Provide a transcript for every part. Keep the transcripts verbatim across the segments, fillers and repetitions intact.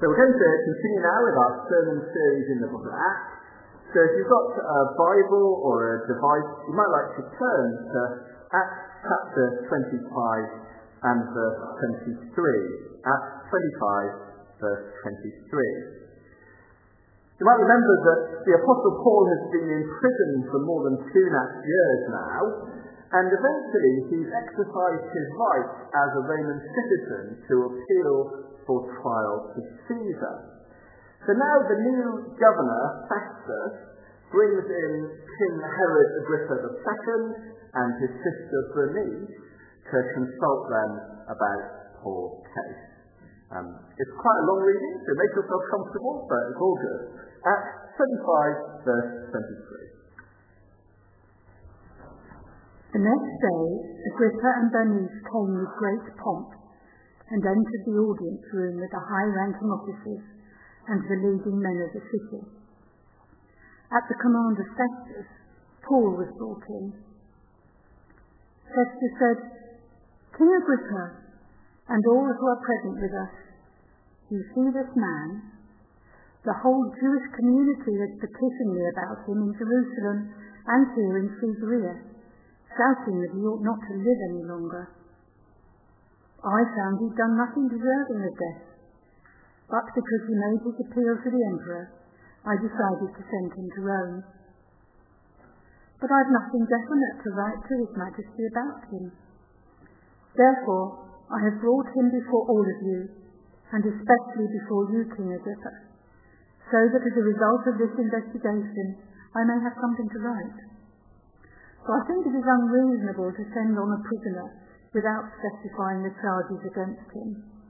So we're going to continue now with our sermon series in the book of Acts. So if you've got a Bible or a device, you might like to turn to Acts chapter twenty-five and verse twenty-three. Acts twenty-five, verse twenty-three. You might remember that the Apostle Paul has been in prison for more than two and a half years now, and eventually he's exercised his right as a Roman citizen to appeal for trial to Caesar. So now the new governor, Festus, brings in King Herod Agrippa the Second and his sister Bernice to consult them about Paul's case. Um, it's quite a long reading, so make yourself comfortable, but it's all good. Acts twenty-five, verse twenty-three. The next day, Agrippa and Bernice came with great pomp and entered the audience room with the high-ranking officers and the leading men of the city. At the command of Festus, Paul was brought in. Festus said, "King Agrippa, and all who are present with us, you see this man? The whole Jewish community has petitioned me about him in Jerusalem and here in Caesarea, shouting that he ought not to live any longer. I found he'd done nothing deserving of death, but because he made his appeal to the emperor, I decided to send him to Rome. But I've nothing definite to write to His Majesty about him. Therefore, I have brought him before all of you, and especially before you, King Agrippa, so that as a result of this investigation, I may have something to write. For I think it is unreasonable to send on a prisoner without specifying the charges against him."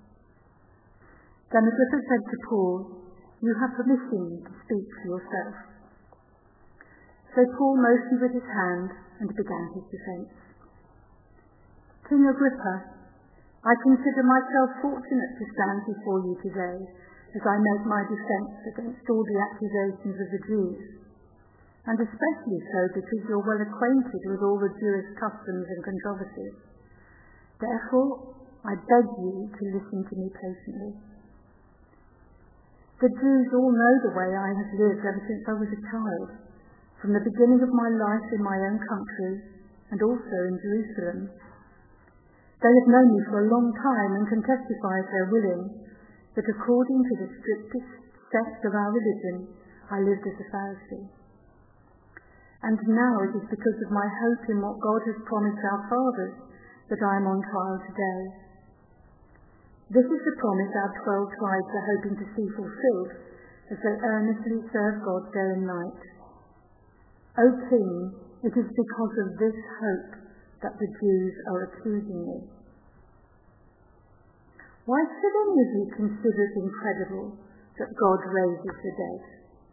Then Agrippa said to Paul, "You have permission to speak for yourself." So Paul motioned with his hand and began his defence. "King Agrippa, I consider myself fortunate to stand before you today as I make my defence against all the accusations of the Jews, and especially so because you're well acquainted with all the Jewish customs and controversies. Therefore, I beg you to listen to me patiently. The Jews all know the way I have lived ever since I was a child, from the beginning of my life in my own country and also in Jerusalem. They have known me for a long time and can testify if they're willing that according to the strictest sect of our religion, I lived as a Pharisee. And now it is because of my hope in what God has promised our fathers that I am on trial today. This is the promise our twelve tribes are hoping to see fulfilled as they earnestly serve God day and night. O King, it is because of this hope that the Jews are accusing me. Why should any of you consider it incredible that God raises the dead?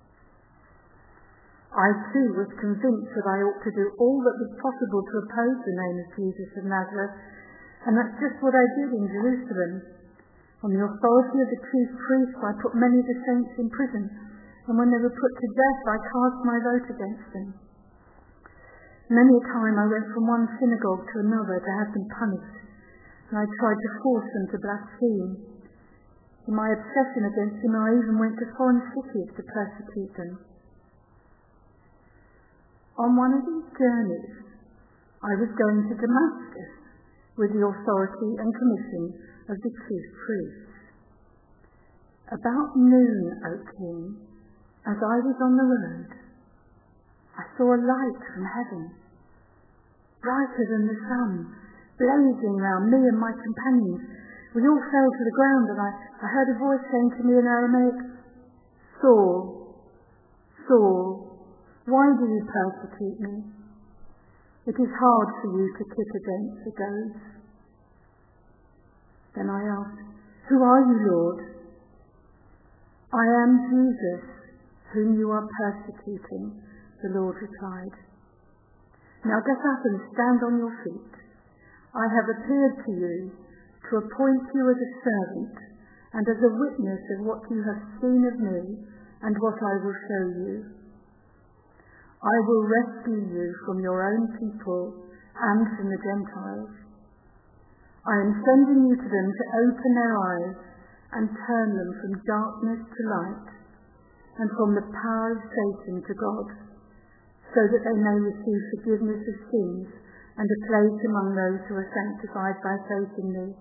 I too was convinced that I ought to do all that was possible to oppose the name of Jesus of Nazareth, and that's just what I did in Jerusalem. On the authority of the chief priests, I put many of the saints in prison, and when they were put to death, I cast my vote against them. Many a time I went from one synagogue to another to have them punished, and I tried to force them to blaspheme. In my obsession against them, I even went to foreign cities to persecute them. On one of these journeys, I was going to Damascus with the authority and commission of the chief priests. About noon, O King, as I was on the road, I saw a light from heaven, brighter than the sun, blazing round me and my companions. We all fell to the ground, and I, I heard a voice saying to me in Aramaic, "Saul, Saul, why do you persecute me? It is hard for you to kick against the goads." Then I asked, "Who are you, Lord?" "I am Jesus, whom you are persecuting," the Lord replied. "Now get up and stand on your feet. I have appeared to you to appoint you as a servant and as a witness of what you have seen of me and what I will show you. I will rescue you from your own people and from the Gentiles. I am sending you to them to open their eyes and turn them from darkness to light, and from the power of Satan to God, so that they may receive forgiveness of sins and a place among those who are sanctified by faith in me.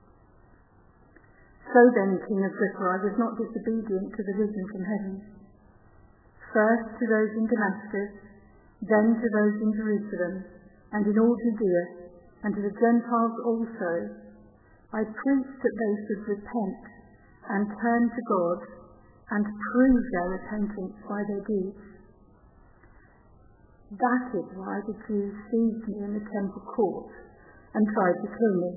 So then, King Agrippa, I was not disobedient to the vision from heaven. First to those in Damascus, then to those in Jerusalem, and in all Judea, and to the Gentiles also, I preached that they should repent and turn to God and prove their repentance by their deeds. That is why the Jews seized me in the temple court and tried to kill me.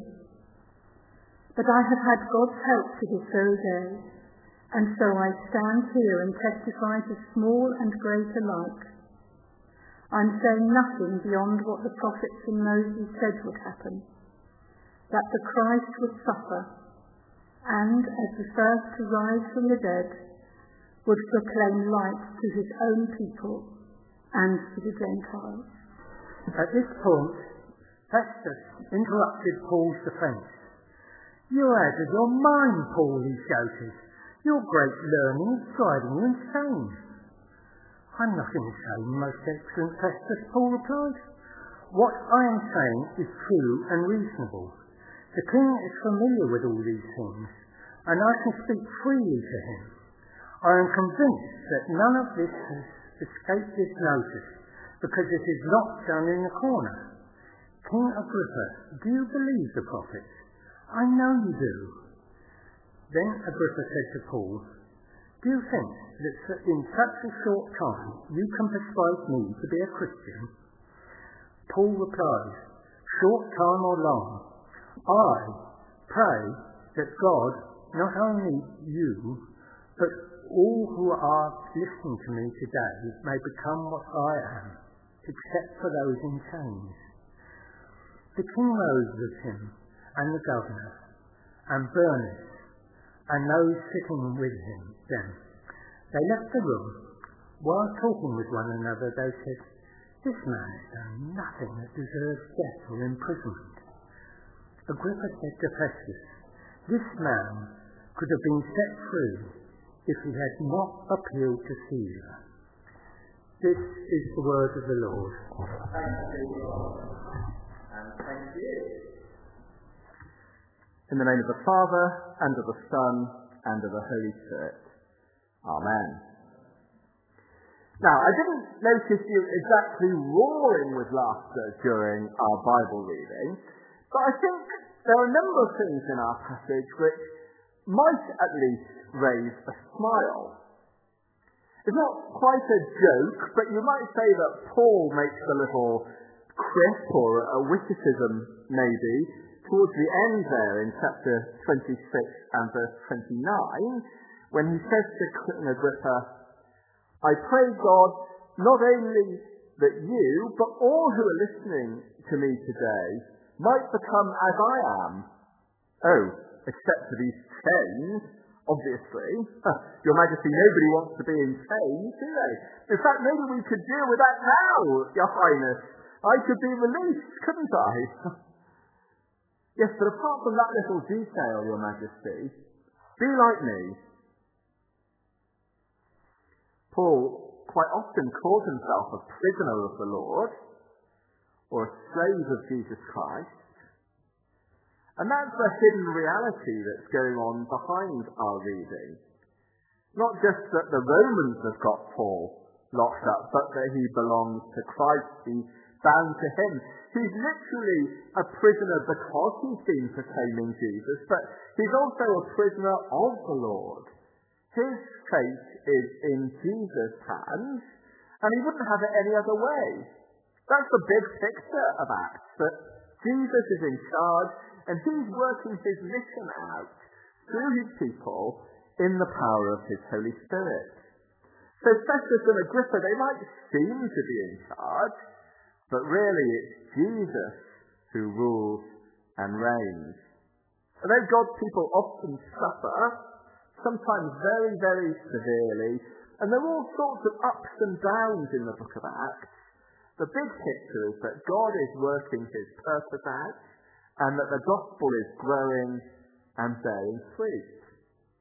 But I have had God's help to this very day, and so I stand here and testify to small and great alike. I'm saying nothing beyond what the prophets and Moses said would happen, that the Christ would suffer, and as the first to rise from the dead, would proclaim light to his own people and to the Gentiles. At this point, Festus interrupted Paul's defence. "You're out of your mind, Paul," he shouted. "Your great learning is driving you insane." "I'm not insane, most excellent Festus," Paul replied. "What I am saying is true and reasonable. The king is familiar with all these things, and I can speak freely to him. I am convinced that none of this has escaped his notice, because it is not done in a corner. King Agrippa, do you believe the prophets? I know you do." Then Agrippa said to Paul, "Do you think that in such a short time you can persuade me to be a Christian?" Paul replied, "Short time or long, I pray that God, not only you, but all who are listening to me today may become what I am, except for those in chains." The king rose with him, and the governor, and Bernice, and those sitting with him then. They left the room. While talking with one another, they said, "This man has done nothing that deserves death or imprisonment." Agrippa said to Festus, "This man could have been set free if he had not appealed to Caesar." This is the word of the Lord. Thank you, Lord. And thank you. In the name of the Father, and of the Son, and of the Holy Spirit. Amen. Now, I didn't notice you exactly roaring with laughter during our Bible reading, but I think there are a number of things in our passage which might at least raise a smile. It's not quite a joke, but you might say that Paul makes a little quip or a witticism, maybe, towards the end there in chapter twenty-six and verse twenty-nine, when he says to King Agrippa, "I pray God not only that you, but all who are listening to me today might become as I am." Oh, except for these chains, obviously. Your Majesty, nobody wants to be in chains, do they? In fact, maybe we could deal with that now, Your Highness. I could be released, couldn't I? Yes, but apart from that little detail, Your Majesty, be like me. Paul quite often calls himself a prisoner of the Lord, or a slave of Jesus Christ. And that's the hidden reality that's going on behind our reading. Not just that the Romans have got Paul locked up, but that he belongs to Christ, he's bound to him. He's literally a prisoner because he's been proclaiming Jesus, but he's also a prisoner of the Lord. His fate is in Jesus' hands, and he wouldn't have it any other way. That's the big picture of Acts, that Jesus is in charge, and he's working his mission out through his people in the power of his Holy Spirit. So Festus and Agrippa, they might seem to be in charge, but really it's Jesus who rules and reigns. Although God's people often suffer, sometimes very, very severely, and there are all sorts of ups and downs in the book of Acts, the big picture is that God is working his purpose out, and that the gospel is growing and bearing fruit.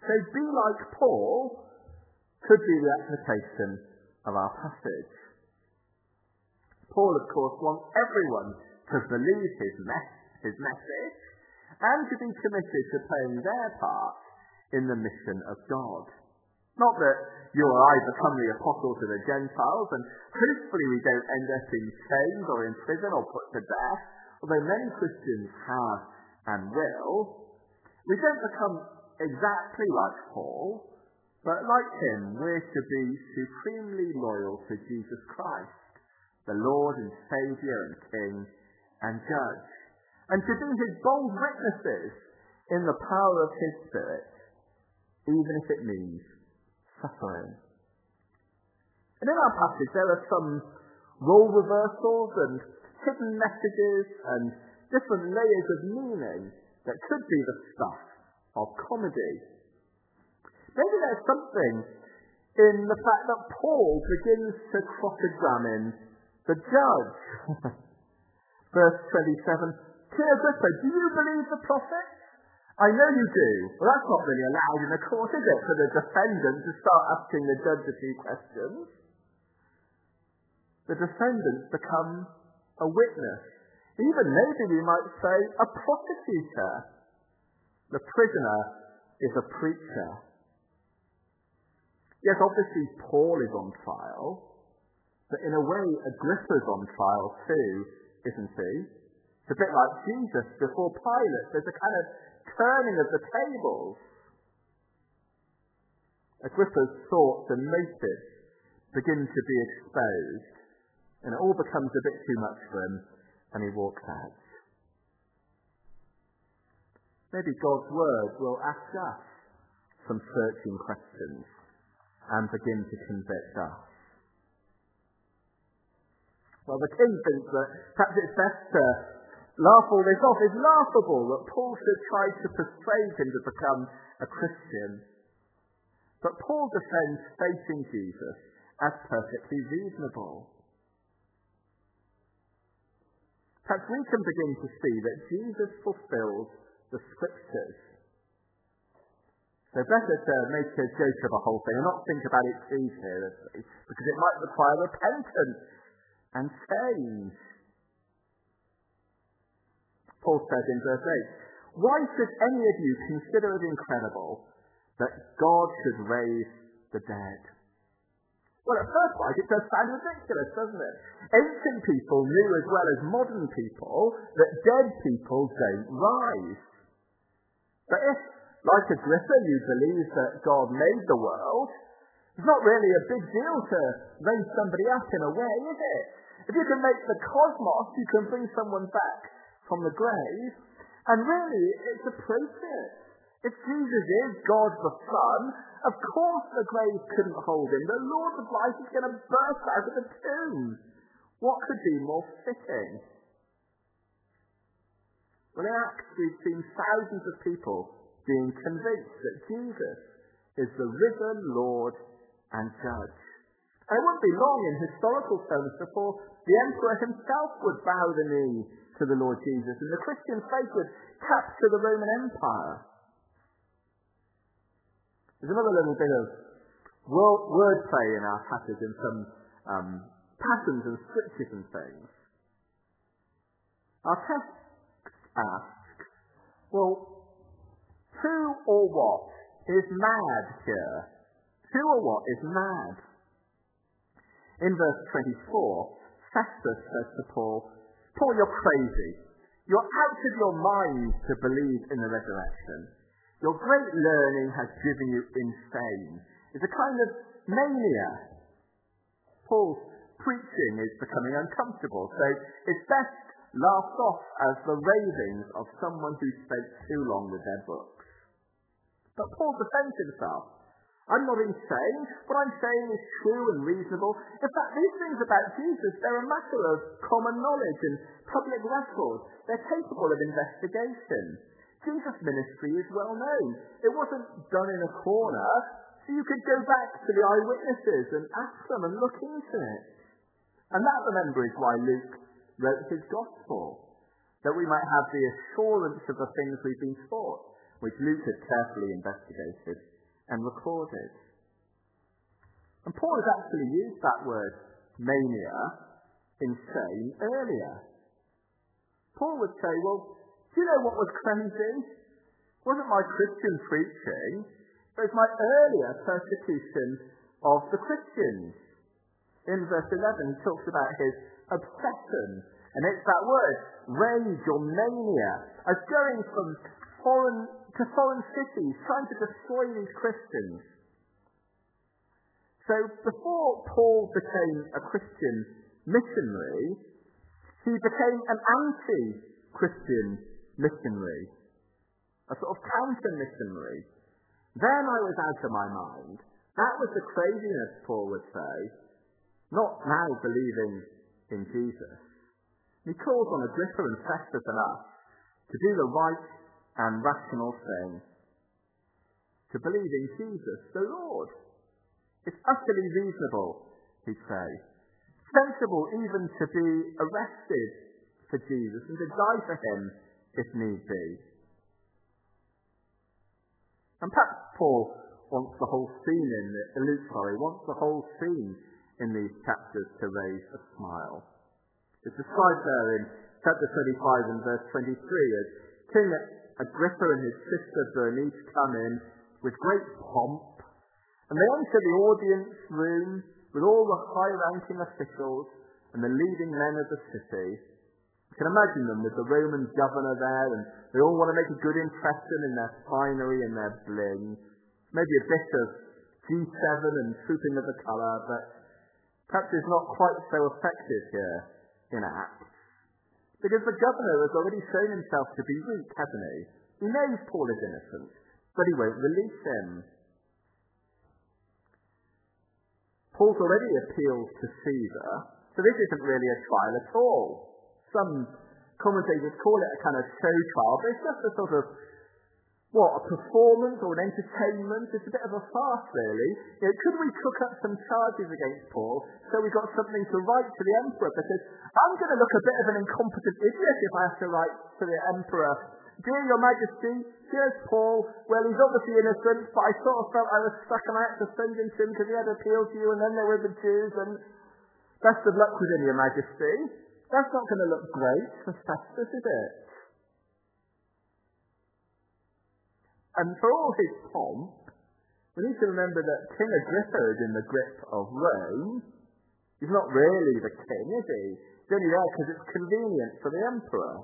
So be like Paul could be the application of our passage. Paul, of course, wants everyone to believe his, me- his message and to be committed to playing their part in the mission of God. Not that you or I become the apostles of the Gentiles, and hopefully we don't end up in chains or in prison or put to death, although many Christians have and will. We don't become exactly like Paul, but like him, we're to be supremely loyal to Jesus Christ, the Lord and Saviour and King and Judge, and to be his bold witnesses in the power of his Spirit, even if it means suffering. And in our passage there are some role reversals and hidden messages and different layers of meaning that could be the stuff of comedy. Maybe there's something in the fact that Paul begins to cross-examine the judge. Verse twenty-seven, King Agrippa, do you believe the prophet? I know you do. Well, that's not really allowed in a court, is it, for the defendant to start asking the judge a few questions? The defendant becomes a witness. Even maybe we might say a prosecutor. The prisoner is a preacher. Yes, obviously Paul is on trial, but in a way Agrippa's on trial too, isn't he? It's a bit like Jesus before Pilate. There's a kind of turning of the tables. Agrippa's thoughts and motives begin to be exposed, and it all becomes a bit too much for him, and he walks out. Maybe God's word will ask us some searching questions and begin to convict us. Well, the king thinks that perhaps it's best to laugh all this off. It's laughable that Paul should try to persuade him to become a Christian. But Paul defends facing Jesus as perfectly reasonable. Perhaps we can begin to see that Jesus fulfills the scriptures. So better to make a joke of the whole thing and not think about it too seriously, because it might require repentance and change. Paul says in verse eight, why should any of you consider it incredible that God should raise the dead? Well, at first sight, it does sound ridiculous, doesn't it? Ancient people knew as well as modern people that dead people don't rise. But if, like Agrippa, you believe that God made the world, it's not really a big deal to raise somebody up in a way, is it? If you can make the cosmos, you can bring someone back from the grave, and really, it's appropriate. If Jesus is God the Son, of course the grave couldn't hold him. The Lord of life is going to burst out of the tomb. What could be more fitting? Well, in Acts, we've seen thousands of people being convinced that Jesus is the risen Lord and Judge. And it wouldn't be long in historical terms before the emperor himself would bow the knee to the Lord Jesus, and the Christian faith would capture the Roman Empire. There's another little bit of wordplay in our passage and some um, patterns and switches and things. Our text asks, well, who or what is mad here? Who or what is mad? In verse twenty-four, Festus says to Paul, Paul, you're crazy. You're out of your mind to believe in the resurrection. Your great learning has driven you insane. It's a kind of mania. Paul's preaching is becoming uncomfortable, so it's best laughed off as the ravings of someone who spent too long with their books. But Paul defends himself. I'm not insane. What I'm saying is true and reasonable. In fact, these things about Jesus, they're a matter of common knowledge and public record. They're capable of investigation. Jesus' ministry is well known. It wasn't done in a corner, so you could go back to the eyewitnesses and ask them and look into it. And that, remember, is why Luke wrote his gospel, that we might have the assurance of the things we've been taught, which Luke had carefully investigated and recorded. And Paul has actually used that word mania, insane, earlier. Paul would say, well, do you know what was crazy? It wasn't my Christian preaching, it was my earlier persecution of the Christians. In verse eleven, he talks about his obsession, and it's that word, rage or mania, as going from foreign to foreign cities, trying to destroy these Christians. So before Paul became a Christian missionary, he became an anti-Christian missionary, a sort of counter-missionary. Then I was out of my mind. That was the craziness, Paul would say, not now believing in Jesus. He calls on Agrippa and Festus and us to do the right and rational thing, to believe in Jesus, the Lord. It's utterly reasonable, he'd say, sensible even to be arrested for Jesus and to die for him if need be. And perhaps Paul wants the whole scene in Luke, sorry, wants the whole scene in these chapters to raise a smile. It's described there in chapter twenty-five and verse twenty-three as King Agrippa and his sister Bernice come in with great pomp, and they enter the audience room with all the high-ranking officials and the leading men of the city. You can imagine them with the Roman governor there, and they all want to make a good impression in their finery and their bling. Maybe a bit of G seven and trooping of the colour, but perhaps it's not quite so effective here in Acts. Because the governor has already shown himself to be weak, hasn't he? He knows Paul is innocent, but he won't release him. Paul's already appealed to Caesar, so this isn't really a trial at all. Some commentators call it a kind of show trial, but it's just a sort of, what, a performance or an entertainment? It's a bit of a farce, really. You know, could we cook up some charges against Paul so we got something to write to the emperor? Because I'm going to look a bit of an incompetent idiot if I have to write to the emperor, "Dear Your Majesty, here's Paul. Well, he's obviously innocent, but I sort of felt I was stuck and I had to send him to him because he had appealed to you, and then there were the Jews, and best of luck with him, Your Majesty." That's not going to look great for Festus, is it? And for all his pomp, we need to remember that King Agrippa is in the grip of Rome. He's not really the king, is he? He's only there because it's convenient for the emperor.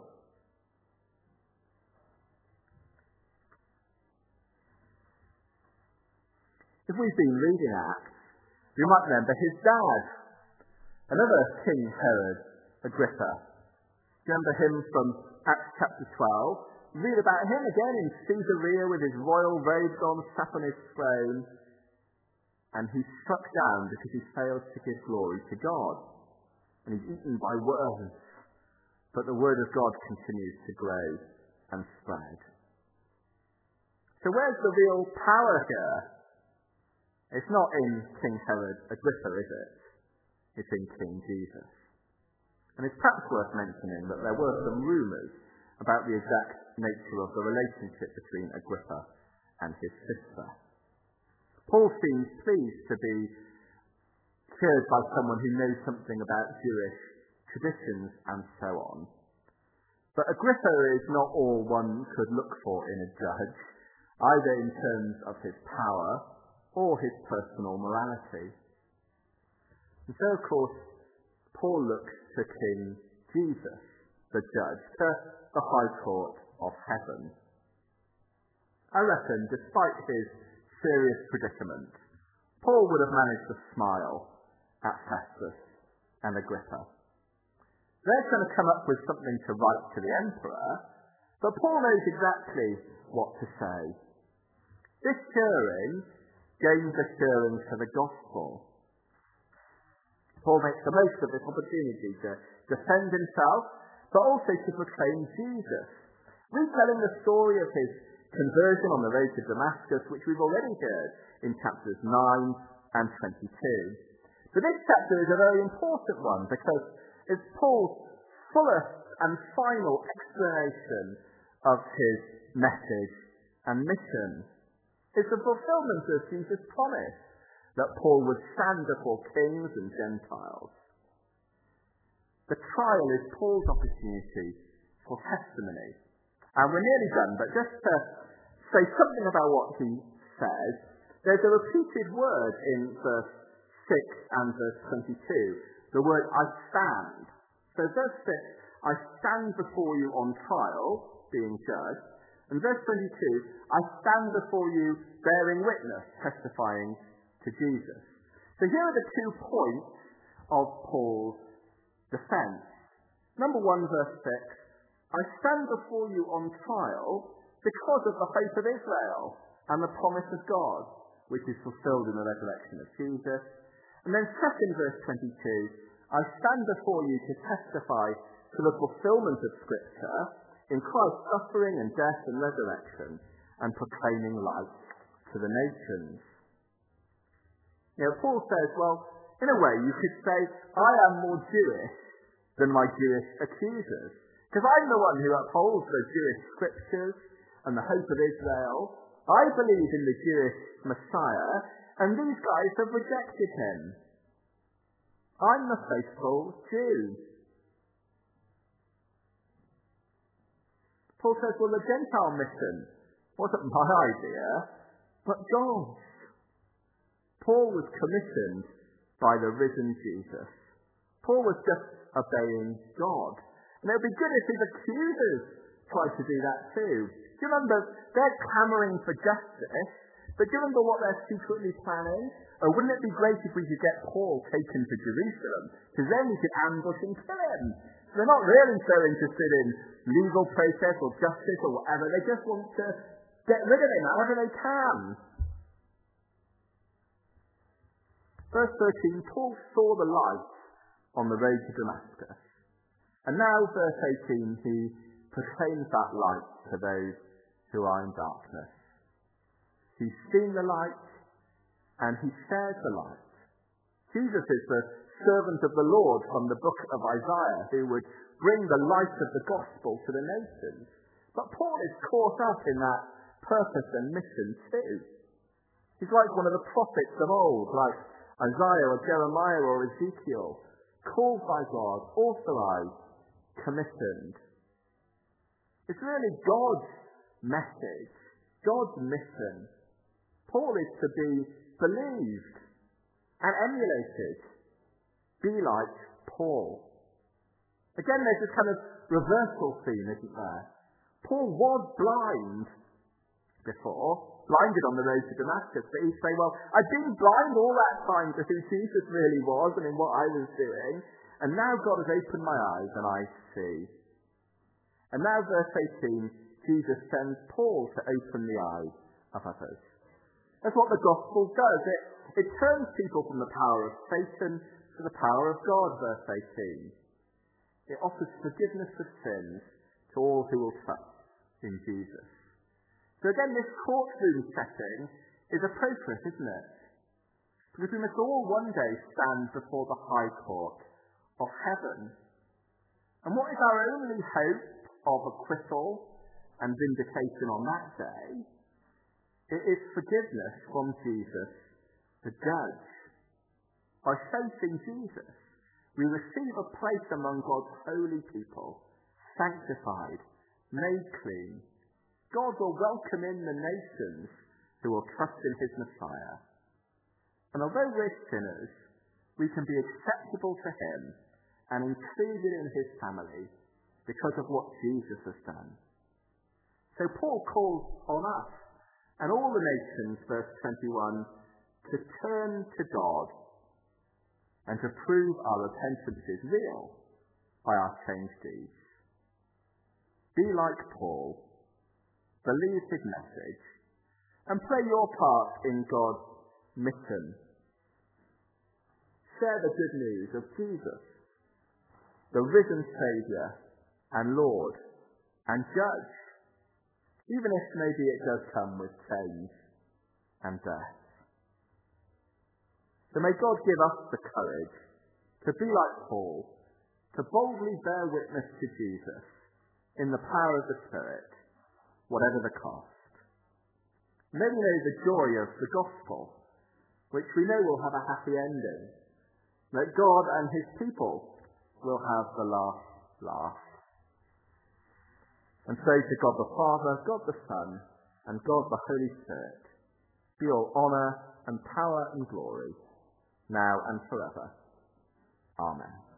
If we've been reading Acts, we might remember his dad, another King Herod Agrippa. Remember him from Acts chapter twelve? Read about him again in Caesarea with his royal robes on, sat on his throne, and he's struck down because he fails to give glory to God. And he's eaten by worms. But the word of God continues to grow and spread. So where's the real power here? It's not in King Herod Agrippa, is it? It's in King Jesus. And it's perhaps worth mentioning that there were some rumours about the exact nature of the relationship between Agrippa and his sister. Paul seems pleased to be cheered by someone who knows something about Jewish traditions and so on. But Agrippa is not all one could look for in a judge, either in terms of his power or his personal morality. And so, of course, Paul looks to King Jesus, the judge, to the high court of heaven. I reckon, despite his serious predicament, Paul would have managed to smile at Festus and Agrippa. They're going to come up with something to write to the emperor, but Paul knows exactly what to say. This hearing gains assurance for the gospel. Paul makes the most of this opportunity to defend himself, but also to proclaim Jesus, retelling the story of his conversion on the road to Damascus, which we've already heard in chapters nine and twenty-two. But this chapter is a very important one because it's Paul's fullest and final explanation of his message and mission. It's the fulfillment of Jesus' promise that Paul would stand before kings and Gentiles. The trial is Paul's opportunity for testimony. And we're nearly done, but just to say something about what he says, there's a repeated word in verse six and verse twenty-two, the word I stand. So verse six, I stand before you on trial, being judged. And verse twenty-two, I stand before you bearing witness, testifying to Jesus. So here are the two points of Paul's defense. Number one, verse six, I stand before you on trial because of the hope of Israel and the promise of God, which is fulfilled in the resurrection of Jesus. And then second, verse twenty-two, I stand before you to testify to the fulfillment of Scripture in Christ's suffering and death and resurrection, and proclaiming light to the nations. You know, Paul says, well, in a way you could say, I am more Jewish than my Jewish accusers, because I'm the one who upholds the Jewish scriptures and the hope of Israel. I believe in the Jewish Messiah, and these guys have rejected him. I'm the faithful Jew. Paul says, well, the Gentile mission wasn't my idea, but God's. Paul was commissioned by the risen Jesus. Paul was just obeying God. And it would be good if his accusers tried to do that too. Do you remember, they're clamouring for justice, but do you remember what they're secretly planning? Or wouldn't it be great if we could get Paul taken to Jerusalem? Because then we could ambush and kill him. They're not really so interested in legal process or justice or whatever. They just want to get rid of him however they can. Verse thirteen, Paul saw the light on the road to Damascus. And now, verse eighteen, he proclaims that light to those who are in darkness. He's seen the light, and he shares the light. Jesus is the servant of the Lord from the book of Isaiah, who would bring the light of the gospel to the nations. But Paul is caught up in that purpose and mission too. He's like one of the prophets of old, like Isaiah or Jeremiah or Ezekiel, called by God, authorized, commissioned. It's really God's message, God's mission. Paul is to be believed and emulated. Be like Paul. Again, there's this kind of reversal theme, isn't there? Paul was blind before, blinded on the road to Damascus, but he'd say, well, I've been blind all that time to who Jesus really was and in what I was doing, and now God has opened my eyes and I see. And now, verse eighteen, Jesus sends Paul to open the eyes of others. That's what the gospel does. It, it turns people from the power of Satan to the power of God, verse eighteen. It offers forgiveness of sins to all who will trust in Jesus. So again, this courtroom setting is appropriate, isn't it? Because we must all one day stand before the high court of heaven. And what is our only hope of acquittal and vindication on that day? It is forgiveness from Jesus, the judge. By faith in Jesus, we receive a place among God's holy people, sanctified, made clean. God will welcome in the nations who will trust in his Messiah. And although we're sinners, we can be acceptable to him and included in his family because of what Jesus has done. So Paul calls on us and all the nations, verse twenty-one, to turn to God and to prove our repentance is real by our changed deeds. Be like Paul, believe his message, and play your part in God's mission. Share the good news of Jesus, the risen Saviour and Lord and Judge, even if maybe it does come with change and death. So may God give us the courage to be like Paul, to boldly bear witness to Jesus in the power of the Spirit, whatever the cost. May we know the joy of the gospel, which we know will have a happy ending, that God and his people will have the last laugh. And so to God the Father, God the Son, and God the Holy Spirit, be all honour and power and glory, now and forever. Amen.